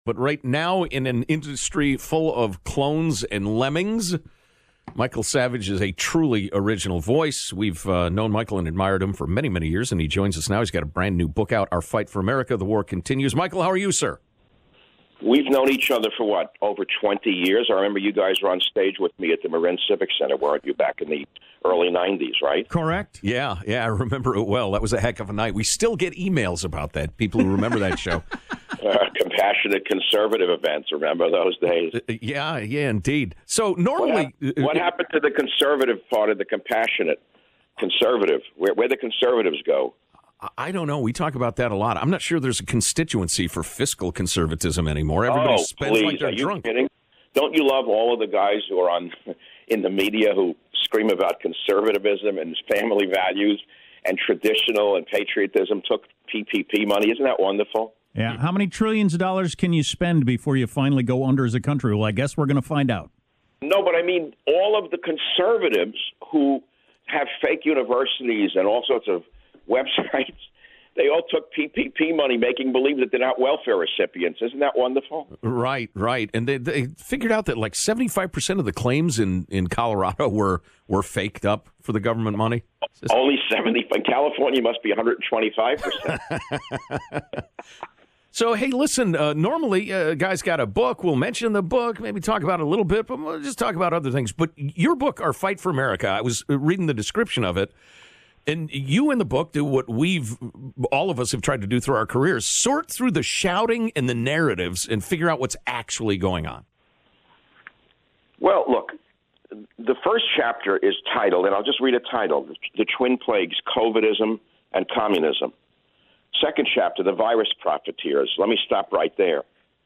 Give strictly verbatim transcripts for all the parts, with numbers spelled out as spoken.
But right now, in an industry full of clones and lemmings, Michael Savage is a truly original voice. We've uh, known Michael and admired him for many, many years, and he joins us now. He's got a brand new book out, Our Fight for America, The War Continues. Michael, how are you, sir? We've known each other for, what, over twenty years? I remember you guys were on stage with me at the Marin Civic Center, weren't you, back in the early nineties, right? Correct. Yeah, yeah, I remember it well. That was a heck of a night. We still get emails about that, people who remember that show. Uh, compassionate conservative events, remember those days? Uh, yeah, yeah, indeed. So normally... What, hap- what happened to the conservative part of the compassionate conservative? Where where the conservatives go? I don't know. We talk about that a lot. I'm not sure there's a constituency for fiscal conservatism anymore. Everybody oh, spends please. like they're Are you drunk. Kidding? Don't you love all of the guys who are on in the media who scream about conservatism and family values and traditional and patriotism, took P P P money? Isn't that wonderful? Yeah. How many trillions of dollars can you spend before you finally go under as a country? Well, I guess we're going to find out. No, but I mean all of the conservatives who have fake universities and all sorts of websites, they all took P P P money, making believe that they're not welfare recipients. Isn't that wonderful? Right, right. And they, they figured out that like seventy-five percent of the claims in, in Colorado were, were faked up for the government money. Just... Only seventy. In California must be one hundred twenty-five percent. So, hey, listen, uh, normally a uh, guy's got a book. We'll mention the book, maybe talk about it a little bit, but we'll just talk about other things. But your book, Our Fight for America, I was reading the description of it, and you in the book do what we've, all of us have tried to do through our careers, sort through the shouting and the narratives and figure out what's actually going on. Well, look, the first chapter is titled, and I'll just read a title, The Twin Plagues, COVIDism and Communism. Second chapter, The Virus Profiteers. Let me stop right there.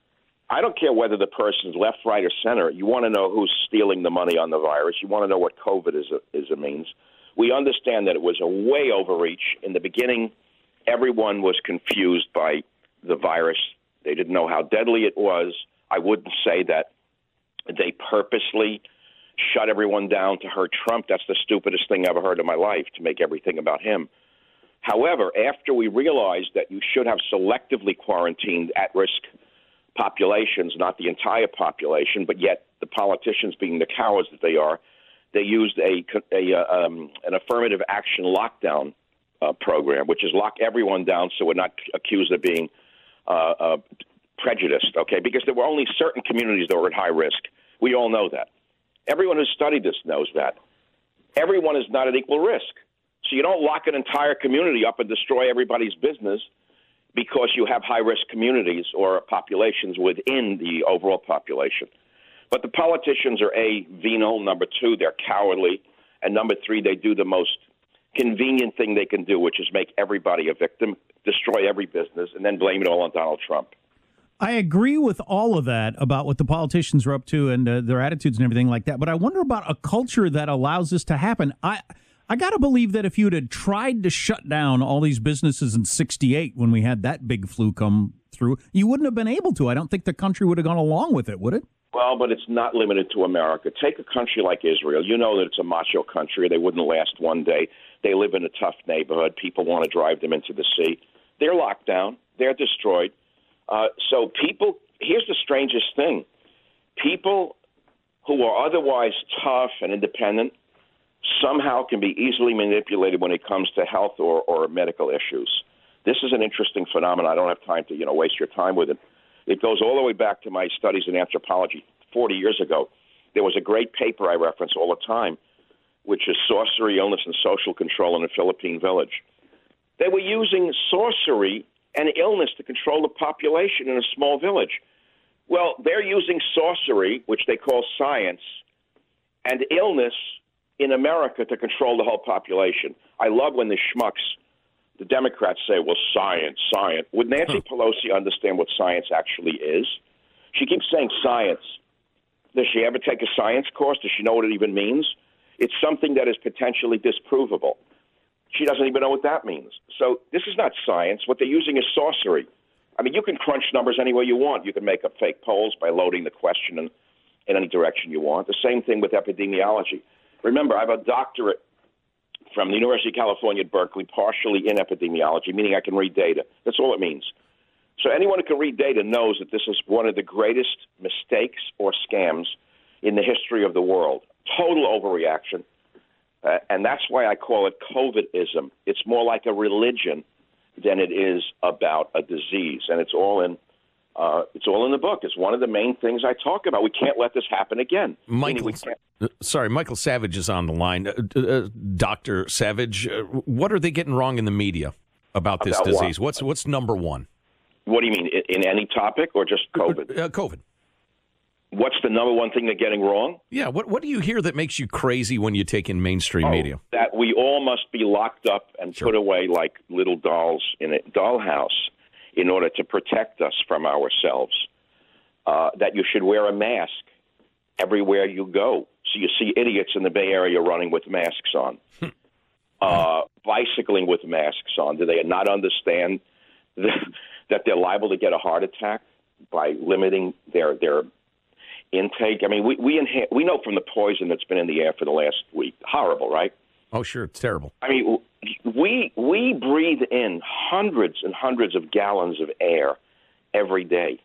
I don't care whether the person's left, right, or center. You want to know who's stealing the money on the virus. You want to know what COVID is, is it means. We understand that it was a way overreach. In the beginning, everyone was confused by the virus. They didn't know how deadly it was. I wouldn't say that they purposely shut everyone down to hurt Trump. That's the stupidest thing I ever heard in my life, to make everything about him. However, after we realized that you should have selectively quarantined at-risk populations, not the entire population, but yet the politicians, being the cowards that they are, they used a, a uh, um, an affirmative action lockdown uh, program, which is lock everyone down so we're not accused of being uh, uh, prejudiced, okay? Because there were only certain communities that were at high risk. We all know that. Everyone who's studied this knows that. Everyone is not at equal risk. So you don't lock an entire community up and destroy everybody's business because you have high-risk communities or populations within the overall population. But the politicians are, A, venal, number two, they're cowardly, and number three, they do the most convenient thing they can do, which is make everybody a victim, destroy every business, and then blame it all on Donald Trump. I agree with all of that about what the politicians are up to and uh, their attitudes and everything like that, but I wonder about a culture that allows this to happen. I I got to believe that if you'd had tried to shut down all these businesses in sixty-eight when we had that big flu come through, you wouldn't have been able to. I don't think the country would have gone along with it, would it? Well, but it's not limited to America. Take a country like Israel. You know that it's a macho country. They wouldn't last one day. They live in a tough neighborhood. People want to drive them into the sea. They're locked down. They're destroyed. Uh, so people, here's the strangest thing. People who are otherwise tough and independent somehow can be easily manipulated when it comes to health or, or medical issues. This is an interesting phenomenon. I don't have time to, you know, waste your time with it. It goes all the way back to my studies in anthropology forty years ago. There was a great paper I reference all the time, which is Sorcery, Illness, and Social Control in a Philippine Village. They were using sorcery and illness to control the population in a small village. Well, they're using sorcery, which they call science, and illness in America to control the whole population. I love when the schmucks, the Democrats, say, well, science, science. Would Nancy Pelosi understand what science actually is? She keeps saying science. Does she ever take a science course? Does she know what it even means? It's something that is potentially disprovable. She doesn't even know what that means. So this is not science. What they're using is sorcery. I mean, you can crunch numbers any way you want. You can make up fake polls by loading the question in, in any direction you want. The same thing with epidemiology. Remember, I have a doctorate from the University of California at Berkeley, partially in epidemiology, meaning I can read data. That's all it means. So anyone who can read data knows that this is one of the greatest mistakes or scams in the history of the world. Total overreaction. Uh, and that's why I call it COVIDism. It's more like a religion than it is about a disease. And it's all in uh, it's all in the book. It's one of the main things I talk about. We can't let this happen again. Michael, uh, sorry, Michael Savage is on the line. Uh, uh, Doctor Savage, uh, what are they getting wrong in the media about this About disease? what? What's what's number one? What do you mean, in, in any topic or just COVID? Uh, COVID. What's the number one thing they're getting wrong? Yeah, what what do you hear that makes you crazy when you take in mainstream Oh, media? that we all must be locked up and Sure. put away like little dolls in a dollhouse in order to protect us from ourselves. Uh, that you should wear a mask everywhere you go. So you see idiots in the Bay Area running with masks on, uh, bicycling with masks on. Do they not understand the, that they're liable to get a heart attack by limiting their their intake? I mean, we we, inha- we know from the poison that's been in the air for the last week. Horrible, right? Oh, sure, it's terrible. I mean, we we breathe in hundreds and hundreds of gallons of air every day.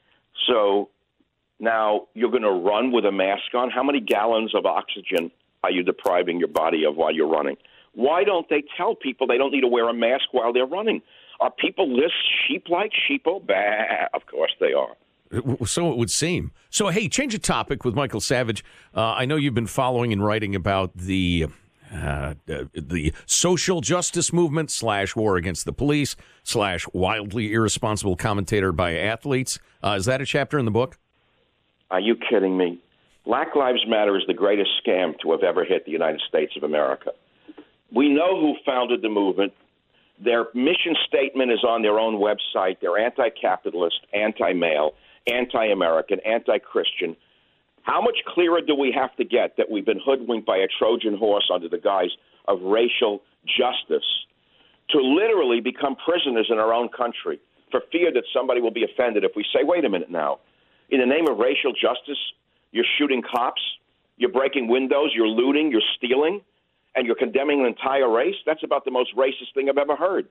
So now you're going to run with a mask on. How many gallons of oxygen are you depriving your body of while you're running? Why don't they tell people they don't need to wear a mask while they're running? Are people this sheep-like, sheeple? Bah, of course they are. So it would seem. So, hey, change of topic with Michael Savage. Uh, I know you've been following and writing about the uh, the social justice movement slash war against the police slash wildly irresponsible commentator by athletes. Uh, is that a chapter in the book? Are you kidding me? Black Lives Matter is the greatest scam to have ever hit the United States of America. We know who founded the movement. Their mission statement is on their own website. They're anti-capitalist, anti-male, anti-American, anti-Christian. How much clearer do we have to get that we've been hoodwinked by a Trojan horse under the guise of racial justice to literally become prisoners in our own country for fear that somebody will be offended if we say, wait a minute now, in the name of racial justice, you're shooting cops, you're breaking windows, you're looting, you're stealing, and you're condemning an entire race? That's about the most racist thing I've ever heard.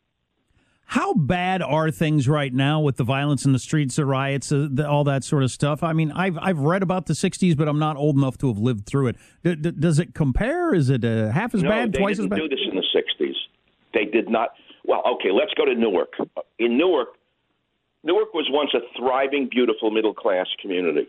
How bad are things right now with the violence in the streets, the riots, uh, the, all that sort of stuff? I mean, I've I've read about the sixties, but I'm not old enough to have lived through it. D- d- does it compare? Is it uh, half as no, bad, they twice as didn't bad? do this in the sixties. They did not. Well, okay, let's go to Newark. In Newark, Newark was once a thriving, beautiful middle-class community.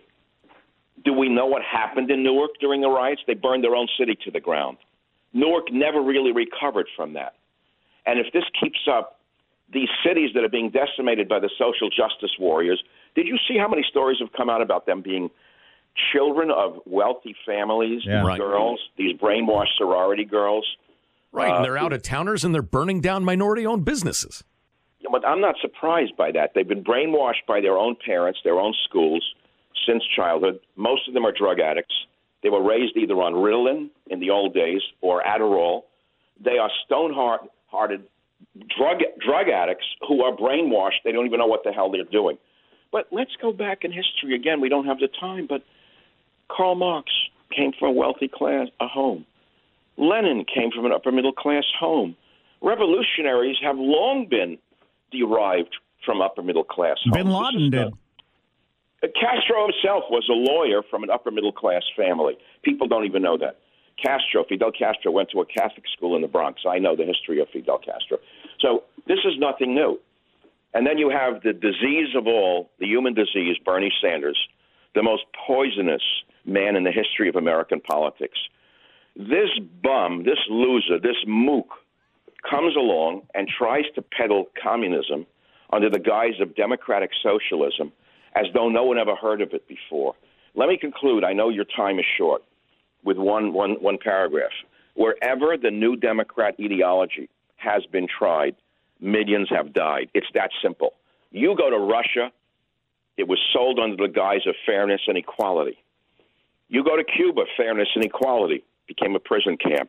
Do we know what happened in Newark during the riots? They burned their own city to the ground. Newark never really recovered from that. And if this keeps up, these cities that are being decimated by the social justice warriors, did you see how many stories have come out about them being children of wealthy families, Yeah. these Right. girls, these brainwashed sorority girls? Right, and Uh, they're out of towners and they're burning down minority-owned businesses. But I'm not surprised by that. They've been brainwashed by their own parents, their own schools, since childhood. Most of them are drug addicts. They were raised either on Ritalin in the old days or Adderall. They are stone-hearted drug drug addicts who are brainwashed. They don't even know what the hell they're doing. But let's go back in history again. We don't have the time, but Karl Marx came from a wealthy class, a home. Lenin came from an upper-middle-class home. Revolutionaries have long been derived from upper-middle-class homes. Bin Laden did. Uh, Castro himself was a lawyer from an upper-middle-class family. People don't even know that. Castro, Fidel Castro, went to a Catholic school in the Bronx. I know the history of Fidel Castro. So this is nothing new. And then you have the disease of all, the human disease, Bernie Sanders, the most poisonous man in the history of American politics. This bum, this loser, this mook comes along and tries to peddle communism under the guise of democratic socialism as though no one ever heard of it before. Let me conclude. I know your time is short. With one, one, one paragraph. Wherever the new Democrat ideology has been tried, millions have died. It's that simple. You go to Russia, it was sold under the guise of fairness and equality. You go to Cuba, fairness and equality became a prison camp.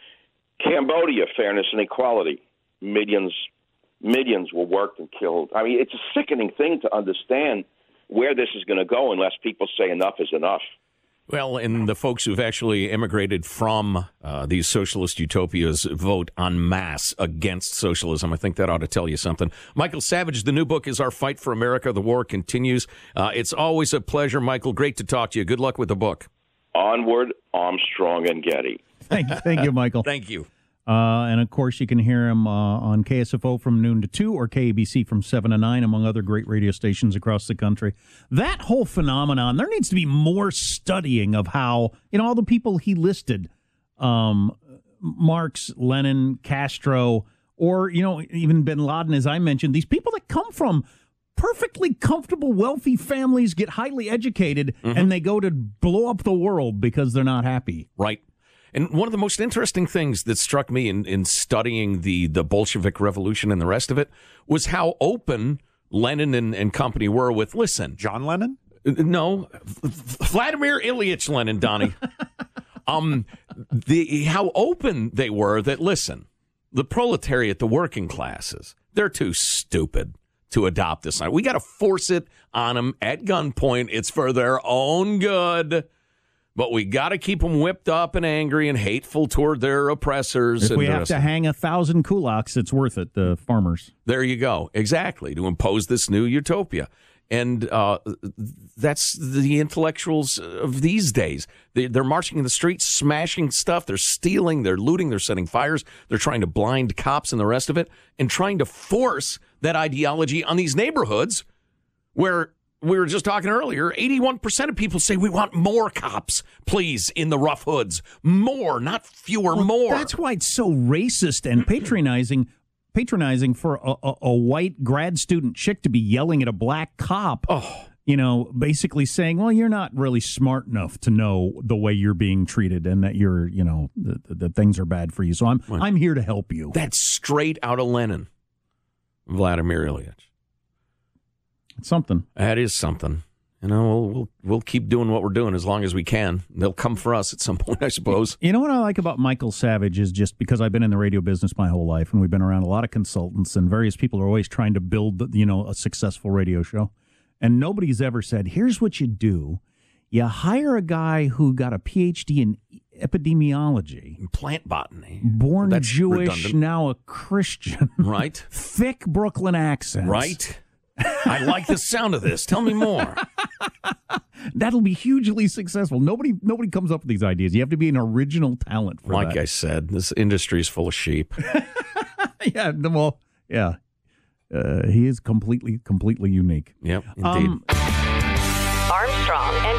Cambodia, fairness and equality. Millions, millions were worked and killed. I mean, it's a sickening thing to understand where this is going to go unless people say enough is enough. Well, and the folks who've actually immigrated from uh, these socialist utopias vote en masse against socialism. I think that ought to tell you something. Michael Savage, the new book is Our Fight for America. The War Continues. Uh, it's always a pleasure, Michael. Great to talk to you. Good luck with the book. Onward, Armstrong, and Getty. Thank, thank you, Michael. Thank you. Uh, and, of course, you can hear him uh, on K S F O from noon to two or K A B C from seven to nine, among other great radio stations across the country. That whole phenomenon, there needs to be more studying of how, you know, all the people he listed, um, Marx, Lenin, Castro, or, you know, even bin Laden, as I mentioned, these people that come from perfectly comfortable, wealthy families, get highly educated, mm-hmm. and they go to blow up the world because they're not happy. Right. And one of the most interesting things that struck me in, in studying the, the Bolshevik Revolution and the rest of it was how open Lenin and, and company were with, listen. John Lennon? No, Vladimir Ilyich Lenin, Donnie. um, the how open they were that, listen, the proletariat, the working classes, they're too stupid to adopt this. We got to force it on them at gunpoint. It's for their own good. But we got to keep them whipped up and angry and hateful toward their oppressors. If and we have to hang a thousand kulaks, it's worth it, the farmers. There you go. Exactly. To impose this new utopia. And uh, that's the intellectuals of these days. They, they're marching in the streets, smashing stuff. They're stealing. They're looting. They're setting fires. They're trying to blind cops and the rest of it, and trying to force that ideology on these neighborhoods where we were just talking earlier, eighty-one percent of people say we want more cops, please, in the rough hoods. More, not fewer, well, more. That's why it's so racist and patronizing patronizing for a, a, a white grad student chick to be yelling at a black cop. Oh, you know, basically saying, well, you're not really smart enough to know the way you're being treated and that you're, you know, that, that things are bad for you. So I'm right. I'm here to help you. That's straight out of Lenin, Vladimir Ilyich. It's something. That is something. You know, we'll, we'll we'll keep doing what we're doing as long as we can. They'll come for us at some point, I suppose. You know what I like about Michael Savage is just because I've been in the radio business my whole life, and we've been around a lot of consultants, and various people are always trying to build, you know, a successful radio show. And nobody's ever said, here's what you do. You hire a guy who got a P H D in epidemiology. Plant botany. Born That's Jewish, redundant. Now a Christian. Right. Thick Brooklyn accent. Right. I like the sound of this. Tell me more. That'll be hugely successful. Nobody nobody comes up with these ideas. You have to be an original talent for like that. Like I said, this industry is full of sheep. yeah, well, yeah. Uh, he is completely, completely unique. Yep, indeed. Um, Armstrong and